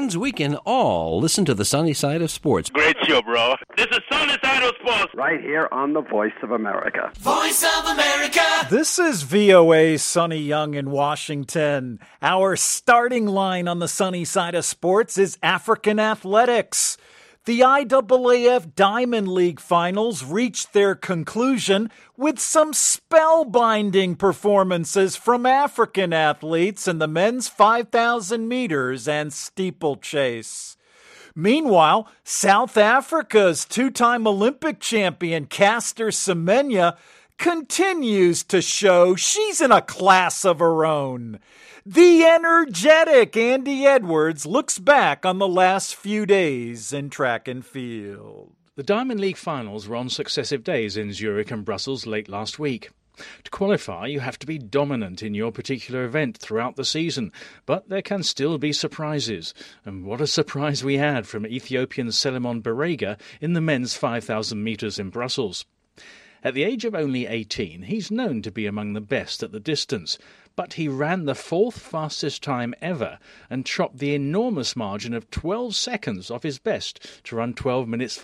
means we can all listen to the sunny side of sports. Great show, bro. This is Sunny Side of Sports. Right here on the Voice of America. Voice of America. This is VOA Sonny Young in Washington. Our starting line on the sunny side of sports is African athletics. The IAAF Diamond League finals reached their conclusion with some spellbinding performances from African athletes in the men's 5,000 meters and steeplechase. Meanwhile, South Africa's two-time Olympic champion Caster Semenya continues to show she's in a class of her own. The energetic Andy Edwards looks back on the last few days in track and field. The Diamond League finals were on successive days in Zurich and Brussels late last week. To qualify, you have to be dominant in your particular event throughout the season, but there can still be surprises. And what a surprise we had from Ethiopian Selemon Barega in the men's 5,000 metres in Brussels. At the age of only 18, he's known to be among the best at the distance, but he ran the fourth fastest time ever and chopped the enormous margin of 12 seconds off his best to run 12 minutes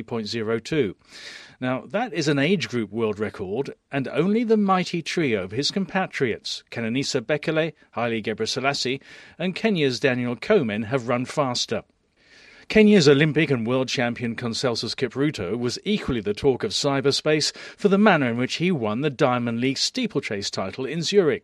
43.02. Now, that is an age group world record, and only the mighty trio of his compatriots, Kenenisa Bekele, Haile Gebrselassie, and Kenya's Daniel Komen have run faster. Kenya's Olympic and world champion Conselsus Kipruto was equally the talk of cyberspace for the manner in which he won the Diamond League steeplechase title in Zurich.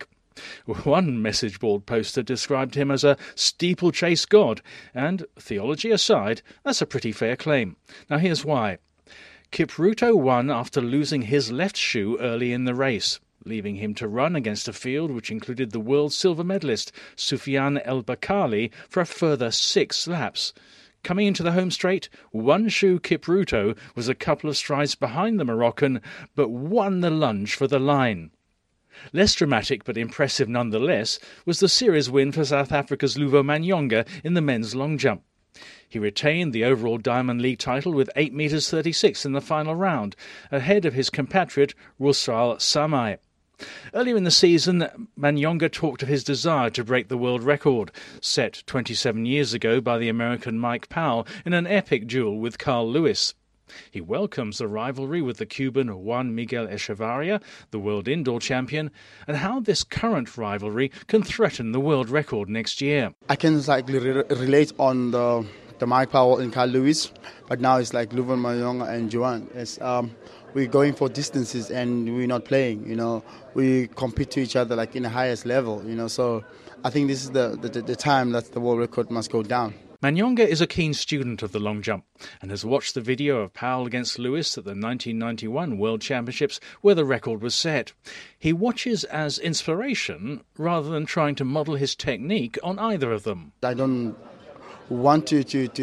One message board poster described him as a steeplechase god, and, theology aside, that's a pretty fair claim. Now here's why. Kipruto won after losing his left shoe early in the race, leaving him to run against a field which included the world silver medalist Soufiane El Bakkali for a further 6 laps. Coming into the home straight, one shoe Kipruto was a couple of strides behind the Moroccan, but won the lunge for the line. Less dramatic but impressive nonetheless was the series win for South Africa's Luvo Manyonga in the men's long jump. He retained the overall Diamond League title with 8 metres 36 in the final round, ahead of his compatriot Rusal Samai. Earlier in the season, Manyonga talked of his desire to break the world record, set 27 years ago by the American Mike Powell in an epic duel with Carl Lewis. He welcomes the rivalry with the Cuban Juan Miguel Echevarria, the world indoor champion, and how this current rivalry can threaten the world record next year. I can relate on the Mike Powell and Carl Lewis, but now it's like Luvo Manyonga and Juan. We're going for distances and we're not playing, We compete to each other like in the highest level, So I think this is the time that the world record must go down. Manyonga is a keen student of the long jump and has watched the video of Powell against Lewis at the 1991 World Championships where the record was set. He watches as inspiration rather than trying to model his technique on either of them. I don't want to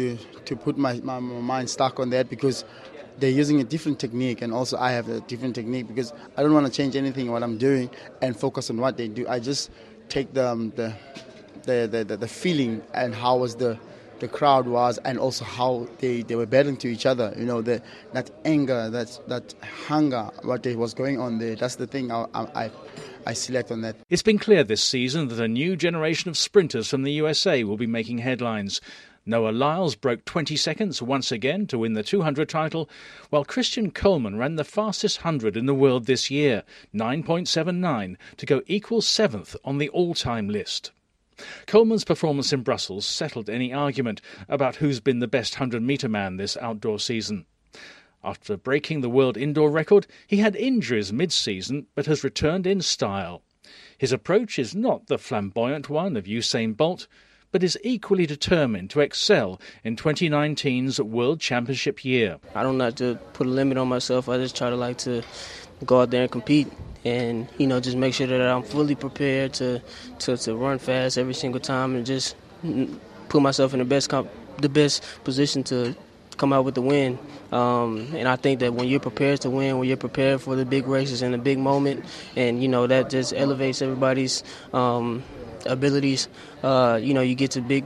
put my mind stuck on that because they're using a different technique, and also I have a different technique because I don't want to change anything what I'm doing and focus on what they do. I just take the feeling and how was the crowd was, and also how they were battling to each other. That anger, that hunger, what was going on there. That's the thing I select on that. It's been clear this season that a new generation of sprinters from the USA will be making headlines. Noah Lyles broke 20 seconds once again to win the 200 title, while Christian Coleman ran the fastest 100 in the world this year, 9.79, to go equal 7th on the all-time list. Coleman's performance in Brussels settled any argument about who's been the best 100-metre man this outdoor season. After breaking the world indoor record, he had injuries mid-season but has returned in style. His approach is not the flamboyant one of Usain Bolt, but is equally determined to excel in 2019's World Championship year. I don't like to put a limit on myself. I just try to go out there and compete and, just make sure that I'm fully prepared to run fast every single time and just put myself in the best position to come out with the win. And I think that when you're prepared to win, when you're prepared for the big races and the big moment, and, that just elevates everybody's abilities. You get to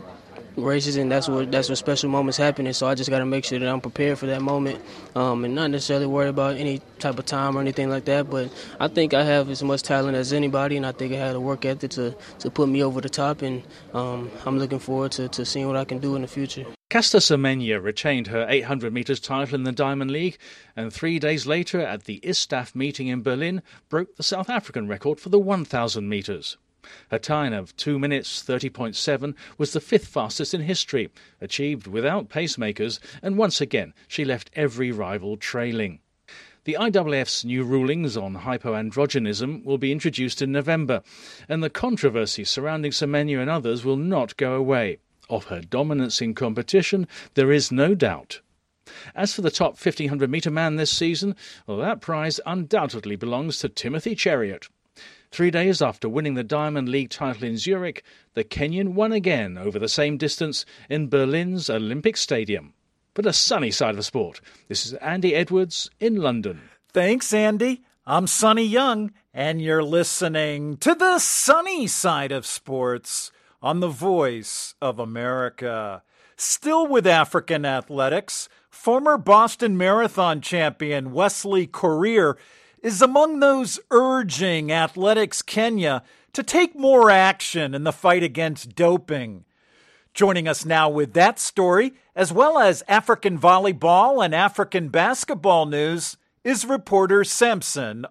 races, and that's where special moments happen. And so I just got to make sure that I'm prepared for that moment, and not necessarily worry about any type of time or anything like that. But I think I have as much talent as anybody, and I think I had a work ethic to put me over the top. And I'm looking forward to seeing what I can do in the future. Caster Semenya retained her 800 metres title in the Diamond League, and 3 days later at the ISTAF meeting in Berlin broke the South African record for the 1,000 metres. Her time of 2 minutes 30.7 was the fifth fastest in history, achieved without pacemakers, and once again she left every rival trailing. The IAAF's new rulings on hypoandrogenism will be introduced in November, and the controversy surrounding Semenya and others will not go away. Of her dominance in competition, there is no doubt. As for the top 1,500-metre man this season, well, that prize undoubtedly belongs to Timothy Cheruiyot. 3 days after winning the Diamond League title in Zurich, the Kenyan won again over the same distance in Berlin's Olympic Stadium. But a sunny side of sport. This is Andy Edwards in London. Thanks, Andy. I'm Sonny Young, and you're listening to the sunny side of sports on the Voice of America. Still with African athletics, former Boston Marathon champion Wesley Korir is among those urging Athletics Kenya to take more action in the fight against doping. Joining us now with that story, as well as African volleyball and African basketball news, is reporter Samson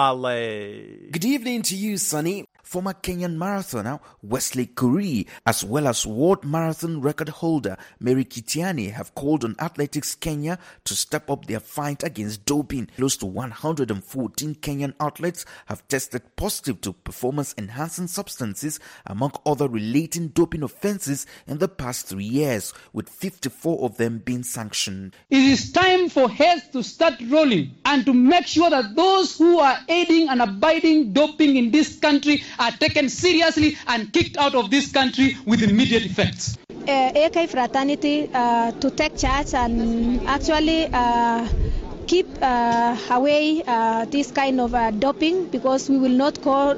Omale. Good evening to you, Sonny. Former Kenyan marathoner Wesley Korir, as well as world marathon record holder Mary Kitiani, have called on Athletics Kenya to step up their fight against doping. Close to 114 Kenyan athletes have tested positive to performance-enhancing substances, among other relating doping offenses in the past 3 years, with 54 of them being sanctioned. It is time for heads to start rolling and to make sure that those who are aiding and abiding doping in this country are taken seriously and kicked out of this country with immediate effects. AK fraternity to take charge and actually keep away this kind of doping, because we will not go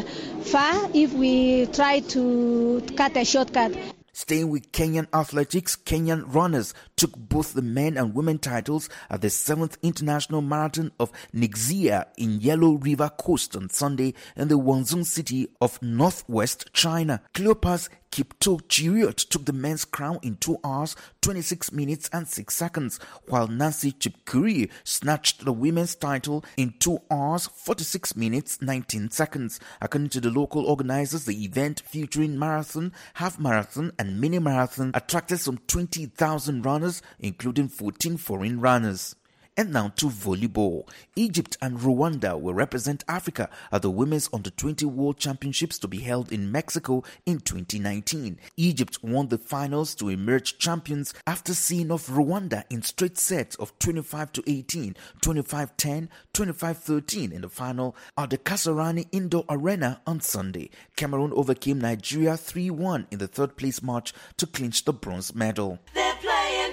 far if we try to cut a shortcut. Staying with Kenyan athletics, Kenyan runners took both the men and women titles at the 7th International Marathon of Ningxia in Yellow River Coast on Sunday in the Guangzhou city of northwest China. Cleopas Kipto Cheruiyot took the men's crown in 2 hours, 26 minutes and 6 seconds, while Nancy Chepkorir snatched the women's title in 2 hours, 46 minutes, 19 seconds. According to the local organizers, the event, featuring marathon, half marathon and mini marathon, attracted some 20,000 runners, including 14 foreign runners. And now to volleyball. Egypt and Rwanda will represent Africa at the Women's Under-20 World Championships to be held in Mexico in 2019. Egypt won the finals to emerge champions after seeing off Rwanda in straight sets of 25-18, 25-10, 25-13 in the final at the Kasarani Indoor Arena on Sunday. Cameroon overcame Nigeria 3-1 in the third-place match to clinch the bronze medal. They're playing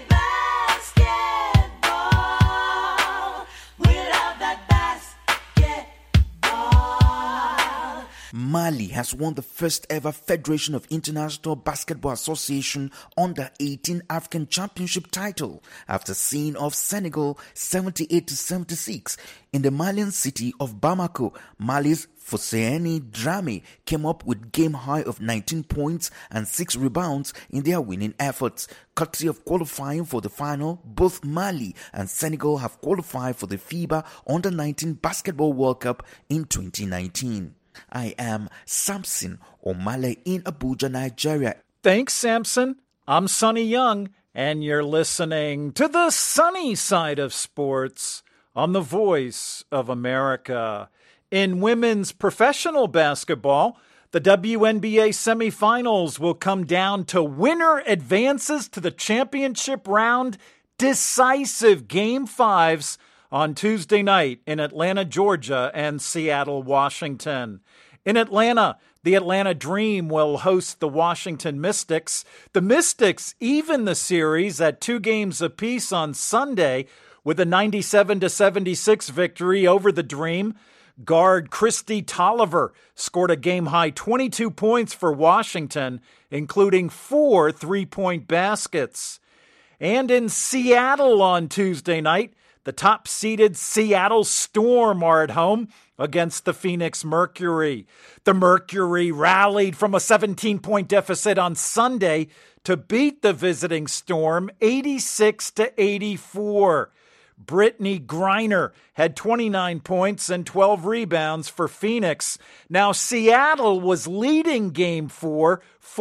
Mali has won the first ever Federation of International Basketball Association Under-18 African Championship title after seeing off Senegal 78-76 in the Malian city of Bamako. Mali's Foseani Dramé came up with game high of 19 points and 6 rebounds in their winning efforts. Courtesy of qualifying for the final, both Mali and Senegal have qualified for the FIBA Under-19 Basketball World Cup in 2019. I am Samson Omale in Abuja, Nigeria. Thanks, Samson. I'm Sonny Young, and you're listening to the sunny side of sports on the Voice of America. In women's professional basketball, the WNBA semifinals will come down to winner advances to the championship round decisive Game 5s on Tuesday night in Atlanta, Georgia, and Seattle, Washington. In Atlanta, the Atlanta Dream will host the Washington Mystics. The Mystics even the series at 2 games apiece on Sunday with a 97-76 victory over the Dream. Guard Christy Tolliver scored a game-high 22 points for Washington, including 4 3-point baskets. And in Seattle on Tuesday night, the top-seeded Seattle Storm are at home against the Phoenix Mercury. The Mercury rallied from a 17-point deficit on Sunday to beat the visiting Storm 86-84. Brittany Griner had 29 points and 12 rebounds for Phoenix. Now, Seattle was leading Game 4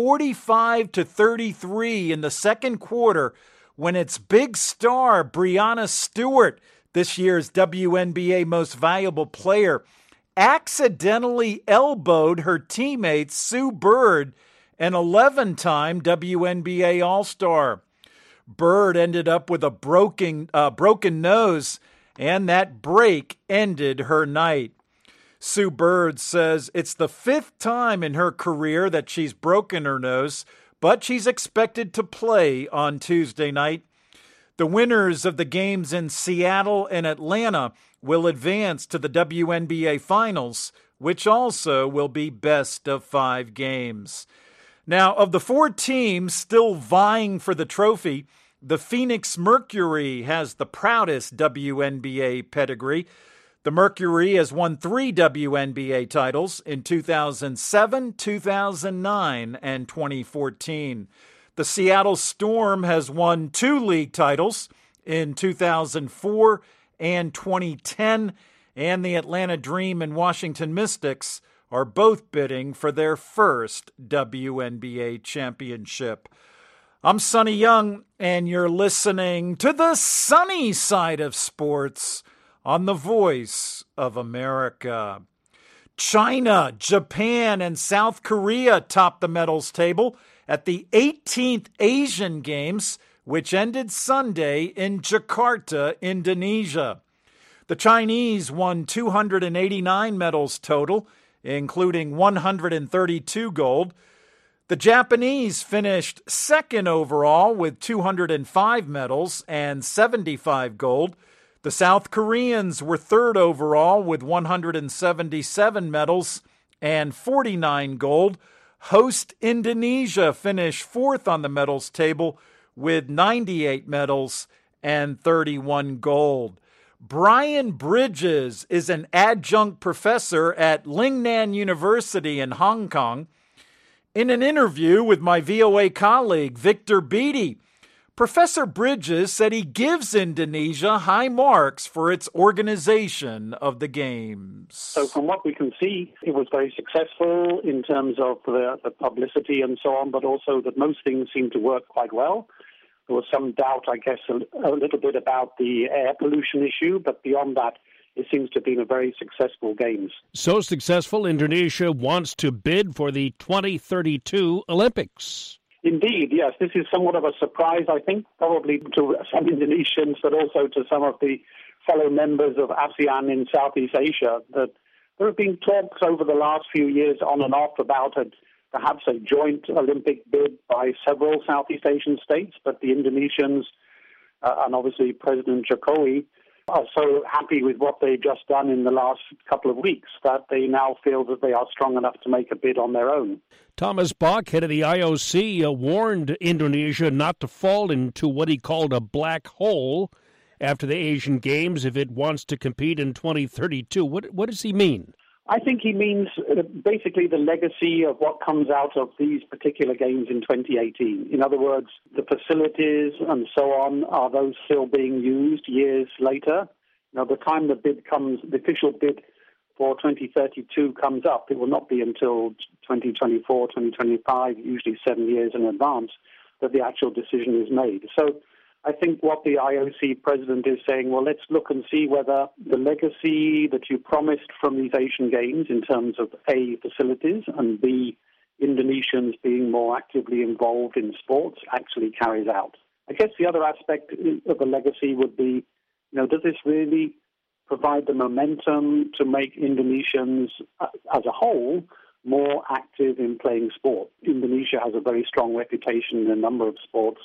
45-33 in the second quarter when its big star, Breanna Stewart, this year's WNBA Most Valuable Player, accidentally elbowed her teammate Sue Bird, an 11-time WNBA All-Star. Bird ended up with a broken nose, and that break ended her night. Sue Bird says it's the 5th time in her career that she's broken her nose, but she's expected to play on Tuesday night. The winners of the games in Seattle and Atlanta will advance to the WNBA Finals, which also will be best of 5 games. Now, of the 4 teams still vying for the trophy, the Phoenix Mercury has the proudest WNBA pedigree. The Mercury has won 3 WNBA titles in 2007, 2009, and 2014. The Seattle Storm has won 2 league titles in 2004 and 2010, and the Atlanta Dream and Washington Mystics are both bidding for their first WNBA championship. I'm Sonny Young, and you're listening to the sunny side of sports on the Voice of America. China, Japan, and South Korea topped the medals table at the 18th Asian Games, which ended Sunday in Jakarta, Indonesia. The Chinese won 289 medals total, including 132 gold. The Japanese finished second overall with 205 medals and 75 gold. The South Koreans were third overall with 177 medals and 49 gold. Host Indonesia finished fourth on the medals table with 98 medals and 31 gold. Brian Bridges is an adjunct professor at Lingnan University in Hong Kong. In an interview with my VOA colleague, Victor Beattie, Professor Bridges said he gives Indonesia high marks for its organization of the Games. So from what we can see, it was very successful in terms of the publicity and so on, but also that most things seemed to work quite well. There was some doubt, I guess, a little bit about the air pollution issue, but beyond that, it seems to have been a very successful Games. So successful, Indonesia wants to bid for the 2032 Olympics. Indeed, yes. This is somewhat of a surprise, I think, probably to some Indonesians, but also to some of the fellow members of ASEAN in Southeast Asia, that there have been talks over the last few years on and off about perhaps a joint Olympic bid by several Southeast Asian states, but the Indonesians and obviously President Jokowi are so happy with what they've just done in the last couple of weeks that they now feel that they are strong enough to make a bid on their own. Thomas Bach, head of the IOC, warned Indonesia not to fall into what he called a black hole after the Asian Games if it wants to compete in 2032. What does he mean? I think he means basically the legacy of what comes out of these particular games in 2018. In other words, the facilities and so on, are those still being used years later? Now, the time the official bid for 2032 comes up, it will not be until 2024, 2025, usually 7 years in advance, that the actual decision is made. So I think what the IOC president is saying, well, let's look and see whether the legacy that you promised from these Asian Games in terms of A, facilities, and B, Indonesians being more actively involved in sports actually carries out. I guess the other aspect of the legacy would be, does this really provide the momentum to make Indonesians as a whole more active in playing sport? Indonesia has a very strong reputation in a number of sports,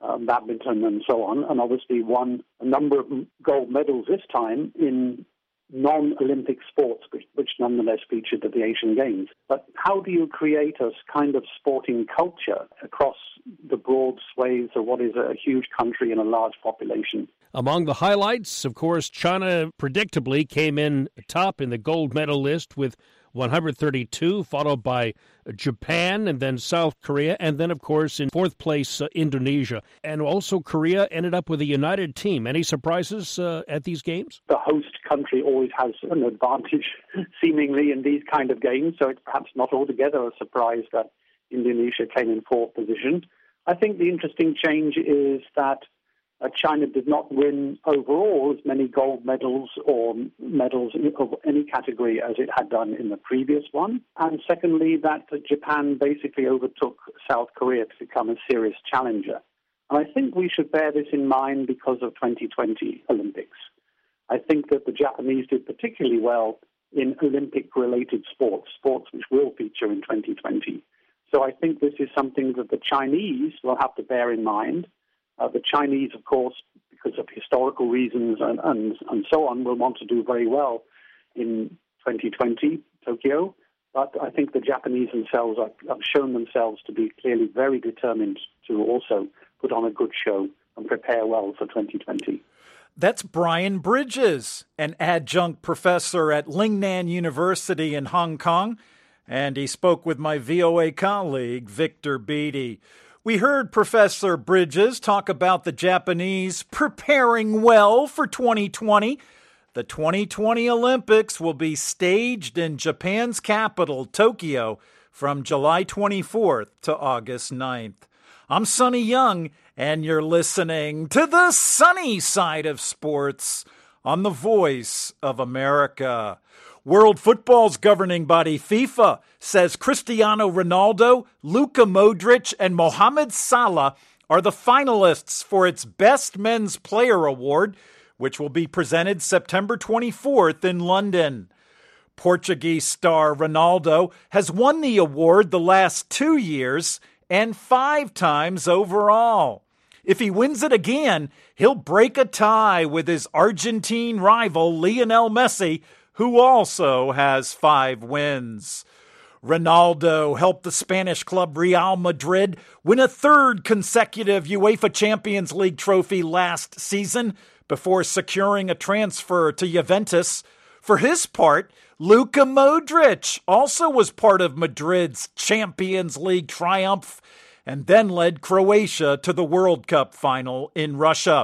badminton and so on, and obviously won a number of gold medals this time in non-Olympic sports, which nonetheless featured at the Asian Games. But how do you create a kind of sporting culture across the broad swathes of what is a huge country and a large population? Among the highlights, of course, China predictably came in top in the gold medal list with 132, followed by Japan and then South Korea, and then, of course, in fourth place, Indonesia. And also Korea ended up with a united team. Any surprises at these games? The host country always has an advantage, seemingly, in these kind of games, so it's perhaps not altogether a surprise that Indonesia came in fourth position. I think the interesting change is that China did not win overall as many gold medals or medals of any category as it had done in the previous one. And secondly, that Japan basically overtook South Korea to become a serious challenger. And I think we should bear this in mind because of 2020 Olympics. I think that the Japanese did particularly well in Olympic-related sports which will feature in 2020. So I think this is something that the Chinese will have to bear in mind. The Chinese, of course, because of historical reasons and so on, will want to do very well in 2020 Tokyo. But I think the Japanese themselves have shown themselves to be clearly very determined to also put on a good show and prepare well for 2020. That's Brian Bridges, an adjunct professor at Lingnan University in Hong Kong, and he spoke with my VOA colleague, Victor Beattie. We heard Professor Bridges talk about the Japanese preparing well for 2020. The 2020 Olympics will be staged in Japan's capital, Tokyo, from July 24th to August 9th. I'm Sonny Young, and you're listening to the sunny side of sports on the Voice of America. World Football's governing body, FIFA, says Cristiano Ronaldo, Luka Modric, and Mohamed Salah are the finalists for its Best Men's Player Award, which will be presented September 24th in London. Portuguese star Ronaldo has won the award the last 2 years and 5 times overall. If he wins it again, he'll break a tie with his Argentine rival Lionel Messi, who also has 5 wins. Ronaldo helped the Spanish club Real Madrid win a 3rd consecutive UEFA Champions League trophy last season before securing a transfer to Juventus. For his part, Luka Modric also was part of Madrid's Champions League triumph and then led Croatia to the World Cup final in Russia.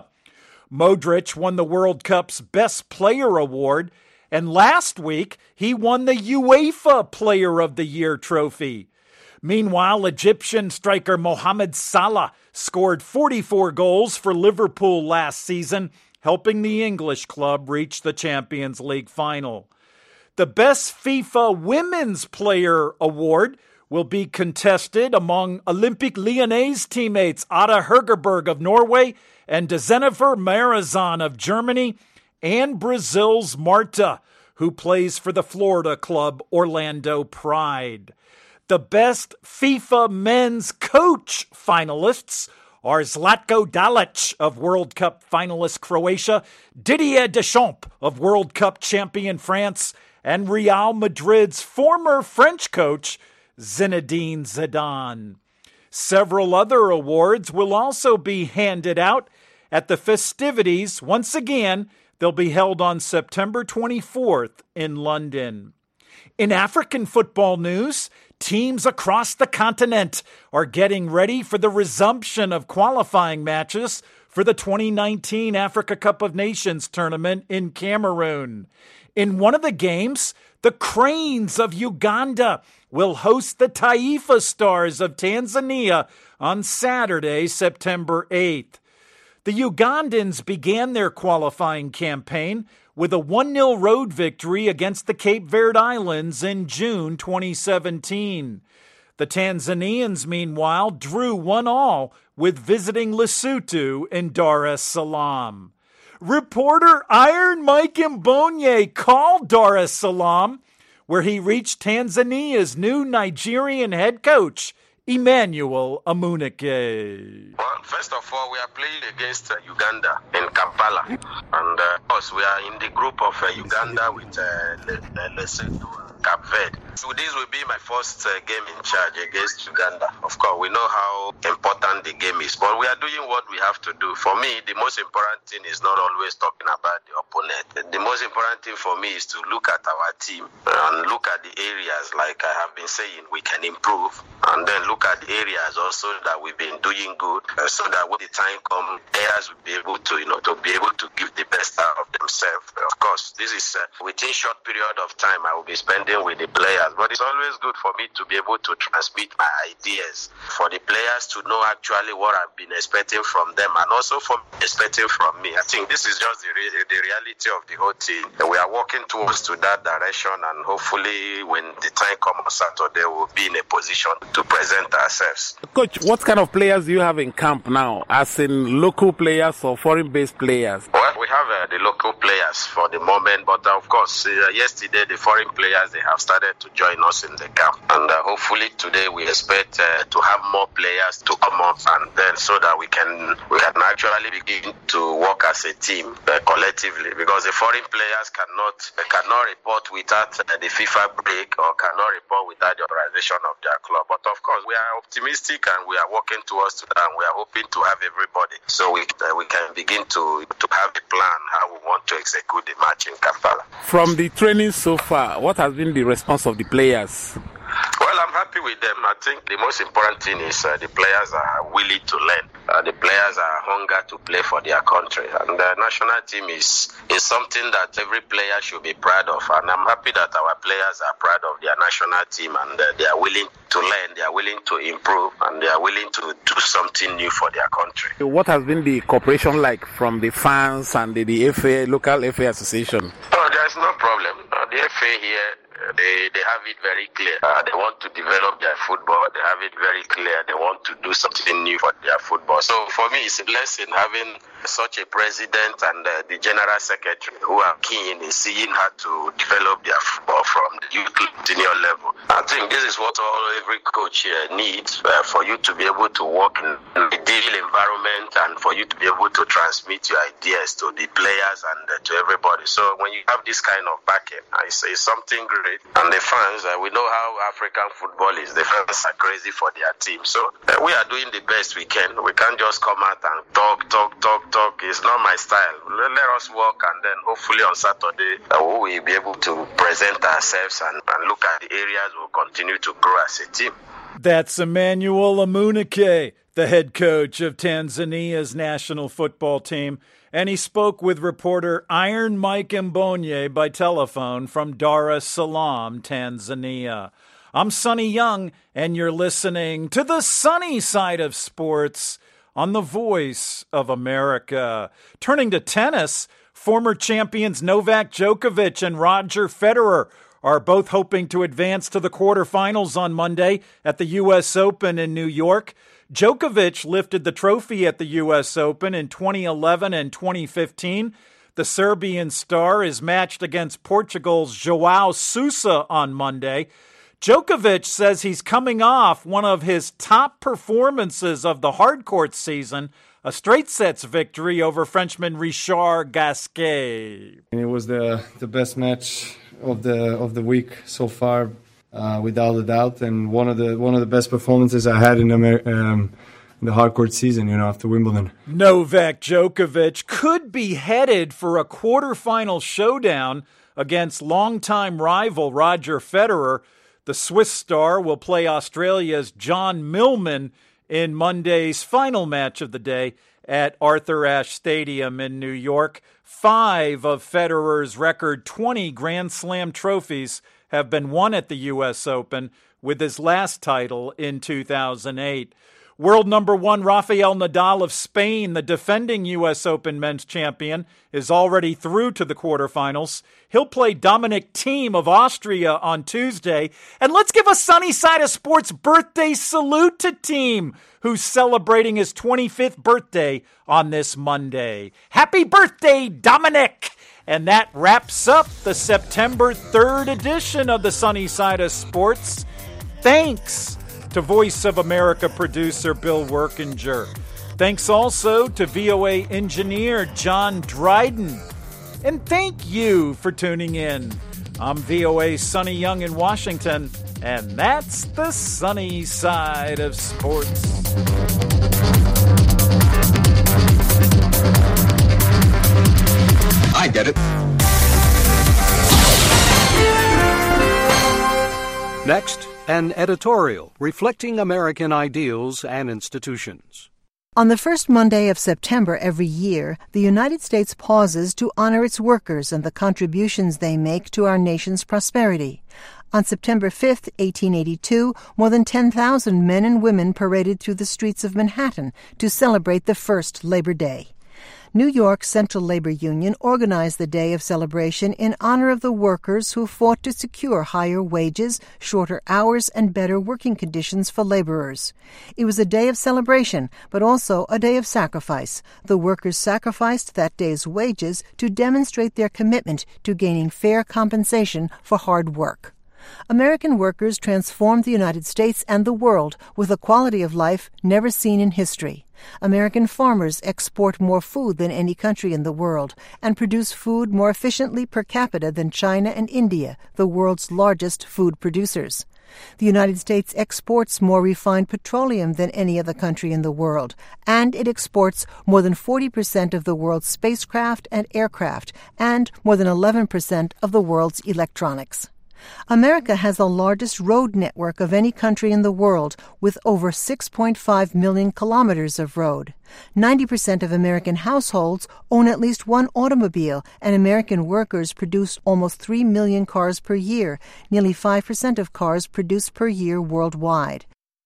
Modric won the World Cup's Best Player Award, and last week, he won the UEFA Player of the Year trophy. Meanwhile, Egyptian striker Mohamed Salah scored 44 goals for Liverpool last season, helping the English club reach the Champions League final. The Best FIFA Women's Player Award will be contested among Olympique Lyonnais teammates Ada Hegerberg of Norway and Jennifer Marizan of Germany, and Brazil's Marta, who plays for the Florida club Orlando Pride. The Best FIFA Men's Coach finalists are Zlatko Dalic of World Cup finalist Croatia, Didier Deschamps of World Cup champion France, and Real Madrid's former French coach, Zinedine Zidane. Several other awards will also be handed out at the festivities. Once again, they'll be held on September 24th in London. In African football news, teams across the continent are getting ready for the resumption of qualifying matches for the 2019 Africa Cup of Nations tournament in Cameroon. In one of the games, the Cranes of Uganda will host the Taifa Stars of Tanzania on Saturday, September 8th. The Ugandans began their qualifying campaign with a 1-0 road victory against the Cape Verde Islands in June 2017. The Tanzanians, meanwhile, drew 1-1 with visiting Lesotho in Dar es Salaam. Reporter Iron Mike Mbonye called Dar es Salaam, where he reached Tanzania's new Nigerian head coach, Emmanuel Amunike. Well, first of all, we are playing against Uganda in Kampala. And of course, we are in the group of Uganda with Lesotho, Cape Verde. So this will be my first game in charge against Uganda. Of course, we know how important the game is, but we are doing what we have to do. For me, the most important thing is not always talking about the opponent. The most important thing for me is to look at our team and look at the areas, like I have been saying, we can improve, and then look at the areas also that we've been doing good, so that when the time comes, players will be able to, to be able to give the best out of themselves. Of course, this is within short period of time I will be spending with the players, but it's always good for me to be able to transmit my ideas for the players to know actually what I've been expecting from them, and also from expecting from me. I think this is just the reality of the whole team. We are working towards to that direction, and hopefully when the time comes on Saturday, we'll be in a position to present ourselves. Coach, what kind of players do you have in camp now, as in local players or foreign-based players? Well, we have the local players for the moment, but of course, yesterday the foreign players, they have started to join us in the camp, and hopefully today we expect to have more players to come up, and then so that we can actually begin to work as a team collectively, because the foreign players cannot report without the FIFA break, or cannot report without the organization of their club. But of course, we are optimistic and we are working towards that, and we are hoping to have everybody, so we can begin to have a plan how we want to execute the match in Kampala. From the training so far, what has been the response of the players? Well, I'm happy with them. I think the most important thing is the players are willing to learn. The players are hungry to play for their country. And the national team is something that every player should be proud of. And I'm happy that our players are proud of their national team, and they are willing to learn, they are willing to improve, and they are willing to do something new for their country. What has been the cooperation like from the fans and the FA, local FA association? Oh, there's no problem. The FA here, they have it very clear. They want to develop their football. They have it very clear. They want to do something new for their football. So for me, it's a blessing having such a president and the general secretary who are keen in seeing how to develop their football from the youth senior level. I think this is what every coach here needs, for you to be able to work in an ideal environment, and for you to be able to transmit your ideas to the players and to everybody. So when you have this kind of backing, I say something great. And the fans, we know how African football is. The fans are crazy for their team. So we are doing the best we can. We can't just come out and talk. It's not my style. Let us work, and then hopefully on Saturday we will be able to present ourselves and look at the areas we'll continue to grow as a team. That's Emmanuel Amunike, the head coach of Tanzania's national football team. And he spoke with reporter Iron Mike Mbonye by telephone from Dar es Salaam, Tanzania. I'm Sonny Young, and you're listening to the sunny side of sports on the Voice of America. Turning to tennis, former champions Novak Djokovic and Roger Federer are both hoping to advance to the quarterfinals on Monday at the U.S. Open in New York. Djokovic lifted the trophy at the U.S. Open in 2011 and 2015. The Serbian star is matched against Portugal's João Sousa on Monday. Djokovic says he's coming off one of his top performances of the hardcourt season, a straight sets victory over Frenchman Richard Gasquet. It was the best match of the week so far, without a doubt, and one of the best performances I had in the hardcourt season, after Wimbledon. Novak Djokovic could be headed for a quarterfinal showdown against longtime rival Roger Federer. The Swiss star will play Australia's John Millman in Monday's final match of the day at Arthur Ashe Stadium in New York. 5 of Federer's record 20 Grand Slam trophies have been won at the U.S. Open, with his last title in 2008. World number 1 Rafael Nadal of Spain, the defending U.S. Open men's champion, is already through to the quarterfinals. He'll play Dominic Thiem of Austria on Tuesday. And let's give a sunny side of sports birthday salute to Thiem, who's celebrating his 25th birthday on this Monday. Happy birthday, Dominic! And that wraps up the September 3rd edition of the Sunny Side of Sports. Thanks to to Voice of America producer Bill Workinger. Thanks also to VOA engineer John Dryden. And thank you for tuning in. I'm VOA Sonny Young in Washington, and that's the sunny side of sports. I get it. Next, an editorial reflecting American ideals and institutions. On the first Monday of September every year, the United States pauses to honor its workers and the contributions they make to our nation's prosperity. On September 5, 1882, more than 10,000 men and women paraded through the streets of Manhattan to celebrate the first Labor Day. New York's Central Labor Union organized the day of celebration in honor of the workers who fought to secure higher wages, shorter hours, and better working conditions for laborers. It was a day of celebration, but also a day of sacrifice. The workers sacrificed that day's wages to demonstrate their commitment to gaining fair compensation for hard work. American workers transformed the United States and the world with a quality of life never seen in history. American farmers export more food than any country in the world and produce food more efficiently per capita than China and India, the world's largest food producers. The United States exports more refined petroleum than any other country in the world, and it exports more than 40% of the world's spacecraft and aircraft, and more than 11% of the world's electronics. America has the largest road network of any country in the world, with over 6.5 million kilometers of road. 90% of American households own at least one automobile, and American workers produce almost 3 million cars per year, nearly 5% of cars produced per year worldwide.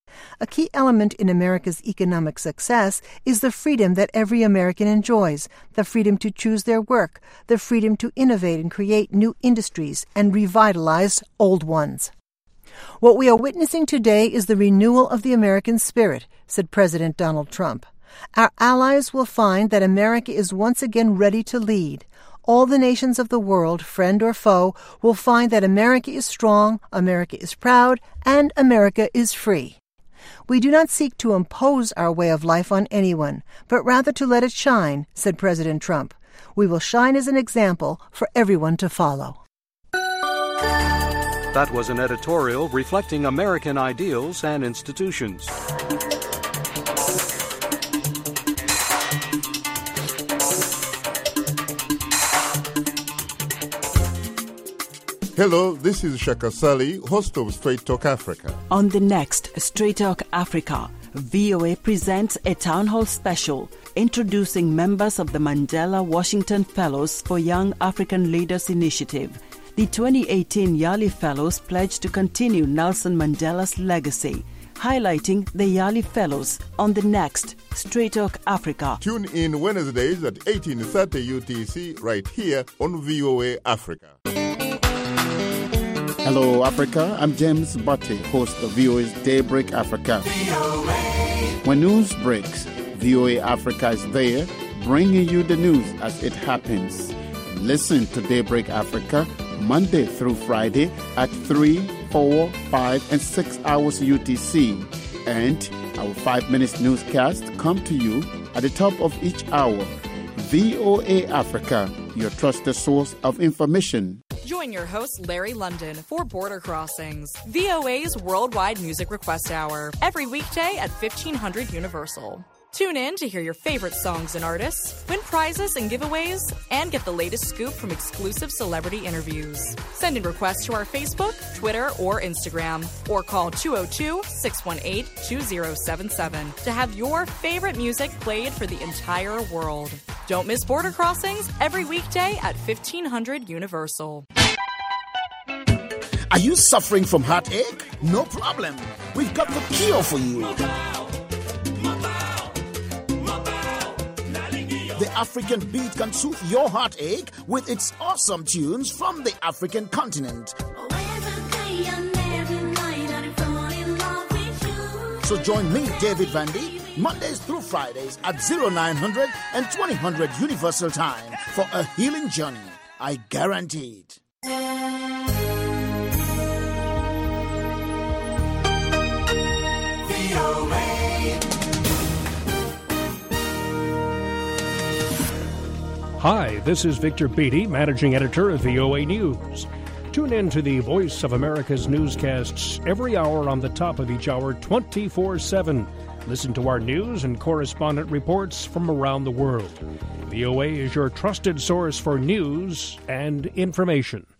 A key element in America's economic success is the freedom that every American enjoys, the freedom to choose their work, the freedom to innovate and create new industries and revitalize old ones. What we are witnessing today is the renewal of the American spirit, said President Donald Trump. Our allies will find that America is once again ready to lead. All the nations of the world, friend or foe, will find that America is strong, America is proud, and America is free. We do not seek to impose our way of life on anyone, but rather to let it shine, said President Trump. We will shine as an example for everyone to follow. That was an editorial reflecting American ideals and institutions. Hello, this is Shaka Sali, host of Straight Talk Africa. On the next Straight Talk Africa, VOA presents a town hall special introducing members of the Mandela Washington Fellows for Young African Leaders Initiative. The 2018 Yali Fellows pledge to continue Nelson Mandela's legacy, highlighting the Yali Fellows on the next Straight Talk Africa. Tune in Wednesdays at 18:30 UTC right here on VOA Africa. Hello, Africa. I'm James Butte, host of VOA's Daybreak Africa. When news breaks, VOA Africa is there, bringing you the news as it happens. Listen to Daybreak Africa Monday through Friday at 3, 4, 5, and 6 hours UTC. And our 5 minutes newscast come to you at the top of each hour. VOA Africa, your trusted source of information. Join your host, Larry London, for Border Crossings, VOA's worldwide music request hour, every weekday at 1500 Universal. Tune in to hear your favorite songs and artists, win prizes and giveaways, and get the latest scoop from exclusive celebrity interviews. Send in requests to our Facebook, Twitter, or Instagram, or call 202-618-2077 to have your favorite music played for the entire world. Don't miss Border Crossings every weekday at 1500 Universal. Are you suffering from heartache? No problem. We've got the cure for you. The African beat can soothe your heartache with its awesome tunes from the African continent. So join me, David Vandy, Mondays through Fridays at 0900 and 2000 Universal Time for a healing journey. I guarantee it. Hi, this is Victor Beattie, Managing Editor of VOA News. Tune in to the Voice of America's newscasts every hour on the top of each hour, 24/7. Listen to our news and correspondent reports from around the world. VOA is your trusted source for news and information.